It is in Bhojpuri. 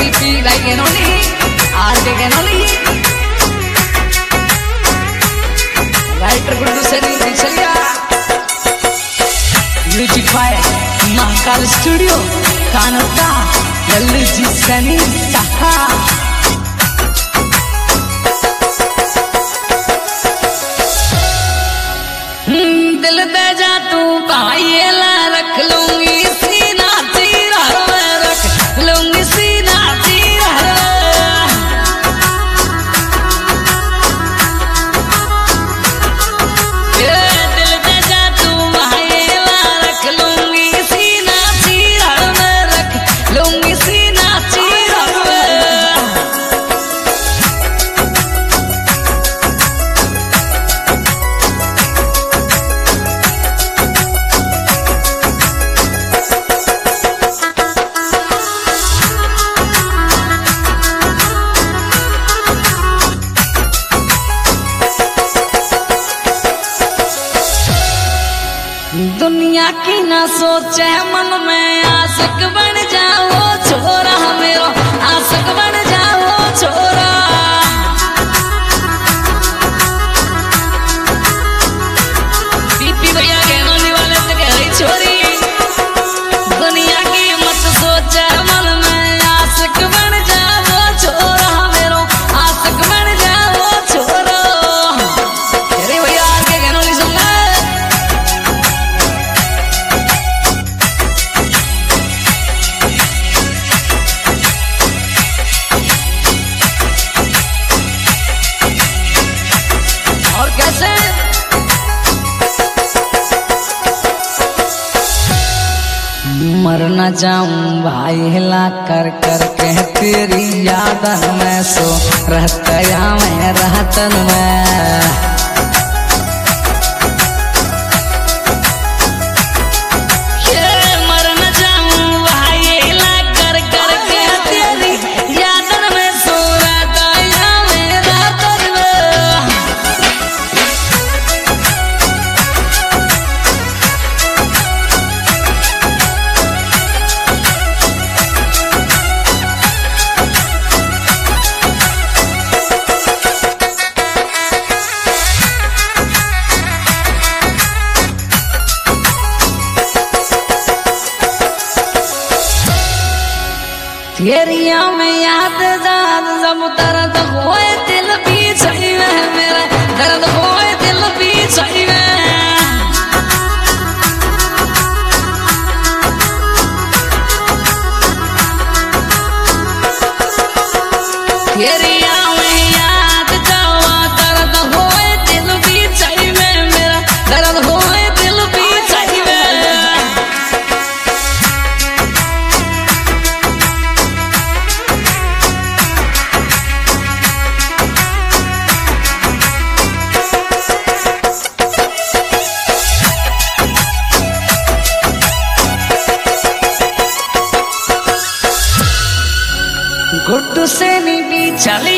पी लाई गेनोली आर के गेनोली राइटर गुड्डू सनी बिछलिया music by Mahakal studio Kanota Lallu ji Sunny सहा दिल दे जा तू पायेला रख लूंगी सीना चीरा रख लूंगी सीना चीरा दिल दे जा तू पायेला रख लूंगी सीना चीरा रख लूंगी सीना चीरा दुनिया की ना सोचे मन में आशिक बन जाओ छोरा मेरो आशिक बन जाओ छोरा पीपी भैया गेनोली वाले से कह रही छोरी दुनिया की मत सोचे मन में आशिक बन जाओ छोरा मेरो आशिक बन जाओ छोरा अरे भैया आगे गेनोली सुन ले मर न जाऊं भाई हिला कर कर के तेरी यादन में सो रहता या मैं रहतन में मर न जाऊं भाई हिला कर कर के तेरी यादन में सो रहता या मैं रहतन में तेरिया में याद दाद जब दर्द होए दिल भी सही में मेरा दर्द होए दिल भी सही में तेरिया में याद जावा दर्द होए दिल भी सही में मेरा दर्द होए दिल भी सही में गुड्डू से नी चली